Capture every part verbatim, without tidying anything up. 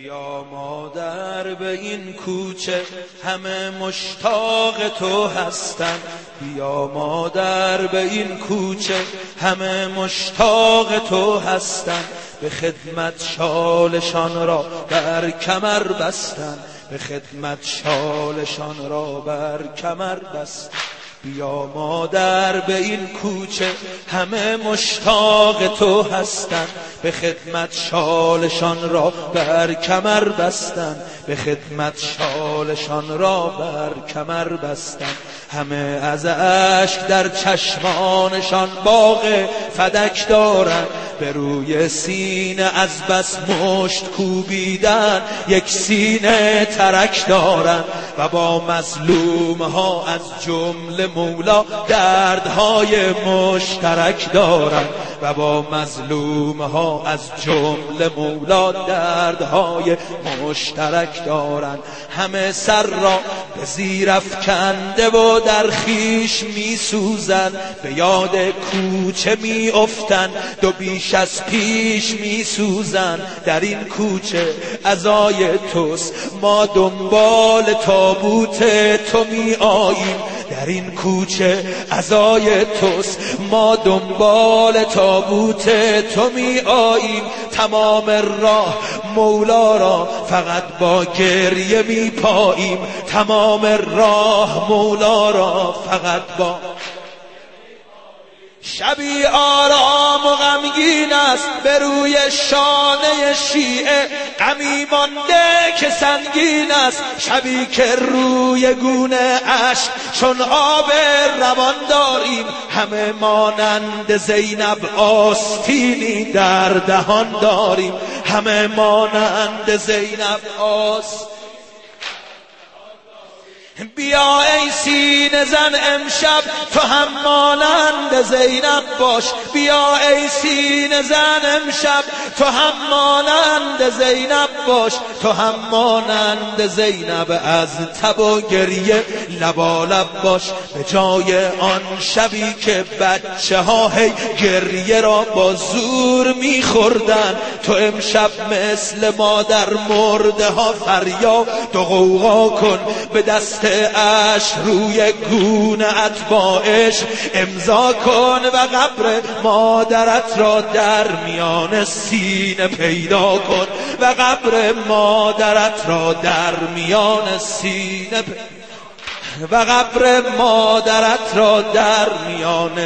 بیا مادر به این کوچه همه مشتاق تو هستن، بیا مادر به این کوچه همه مشتاق تو هستن، به خدمت شالشان را بر کمر بستن، به خدمت شالشان را بر کمر بستن. بیا مادر به این کوچه همه مشتاق تو هستن، به خدمت شالشان را بر کمر بستن، به خدمت شالشان را بر کمر بستن. همه از اشک در چشمانشان باغ فدک دارن، به روی سینه از بس مشت کوبیدن یک سینه ترک دارن، و با مظلوم ها از جمله مولا دردهای مشترک دارن، و با مظلوم ها از جمله مولا دردهای مشترک دارن. همه سر را به زیر افکنده و در خیش می سوزن، به یاد کوچه می افتن دو بیش از پیش می سوزن. در این کوچه عزای توست، ما دنبال تابوت تو می آییم، در این کوچه عزای توست، ما دنبال تابوت تو می آییم. تمام راه مولا را فقط با گریه می پاییم، تمام راه مولا را فقط با شبی آرام و غمگین است به روی شانه شیعه، غمی مانده که سنگین است شبی که روی گونه اشک چون آب روان داریم. همه مانند زینب آستینی در دهان داریم، همه مانند زینب آستینی. بیا ای سینه زن امشب تو هم مانند زینب باش، بیا ای سینه زن امشب تو هم مانند زینب باش، تو هم مانند زینب از تب و گریه لبالب باش. به جای آن شبی که بچه ها هی گریه را با زور میخوردن، تو امشب مثل مادر مرده ها فریاد و غوغا کن، به دست اش روی گونه ات با عشق امضا کن، و قبر مادرت را در میان سینه پیدا کن، و قبر مادرت را در میان سینه پ... و قبر مادرت را در میان.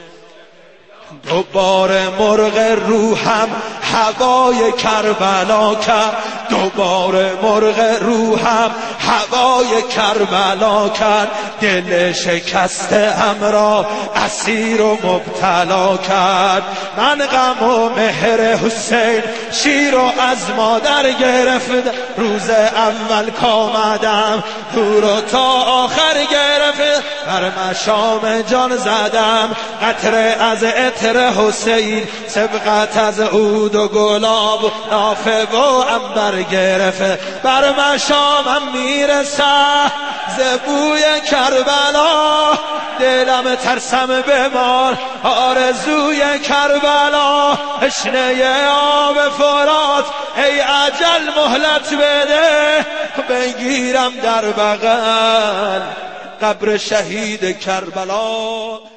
دوباره مرغ روحم هوای کربلا کرد، دوباره مرغ روحم هوای کربلا کرد، دل شکسته هم را اسیر و مبتلا کرد. من غم و مهر حسین شیر و از مادر گرفت، روز اول کامدم او رو تا آخر گرفت، بر مشام جان زدم قطره از عطر حسین، سبقت از عود و گلاب و نافه و عنبر گرفت، بر مشامم میرسه ز بوی کربلا، دلم ترسم بمار آرزوی کربلا، تشنه آب فرات ای اجل مهلت بده، بگیرم در بغل قبر شهید کربلا.